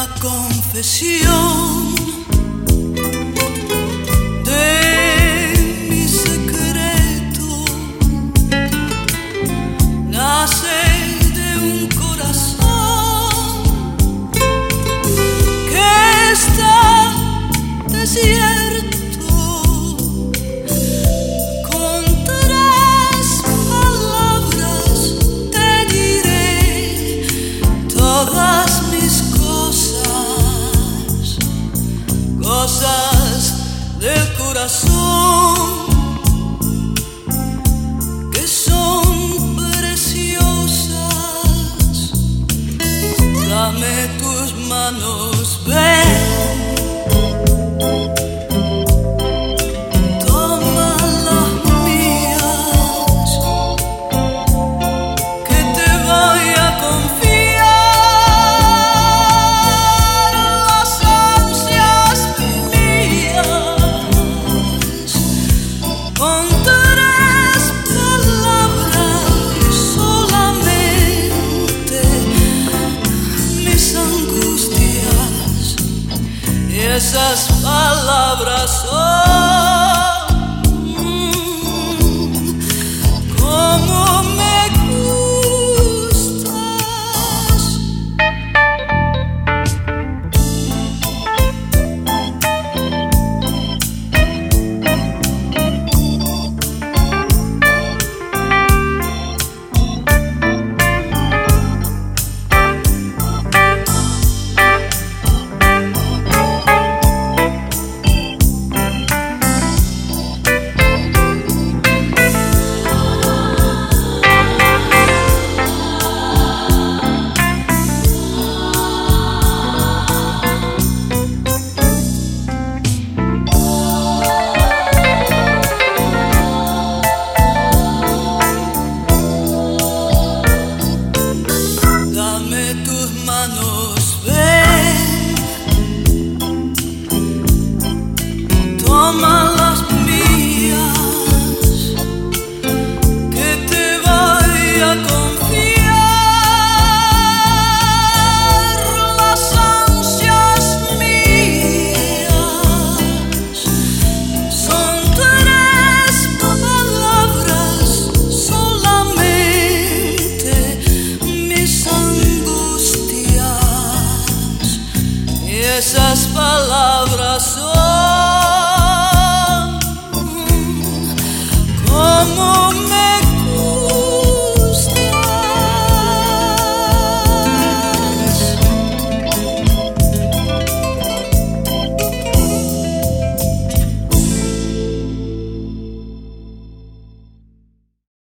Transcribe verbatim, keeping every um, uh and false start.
la confesión de mi secreto nace de un corazón que está desierto. Con tres palabras te diré todas mis cosas, cosas del corazón que son preciosas. Dame tus manos, ven. Esas palabras son mm, como me gustas. Toma las mías, que te voy a confiar las ansias mías. Son tres palabras solamente, mis angustias, y esas palabras son como